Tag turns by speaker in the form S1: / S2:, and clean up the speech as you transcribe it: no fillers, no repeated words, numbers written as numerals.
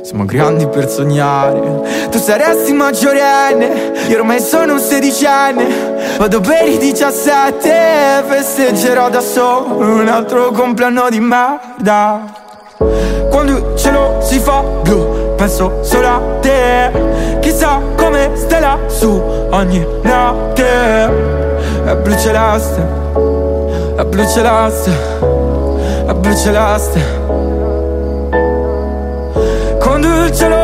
S1: Siamo grandi per sognare. Tu saresti maggiorenne, io ormai sono un sedicenne. Vado per i 17, festeggerò da solo un altro compleanno di merda. Quando il cielo si fa blu, penso solo a te. Chissà come stai lassù ogni notte. È blu celeste, è blu celeste, è blu celeste. Quando il cielo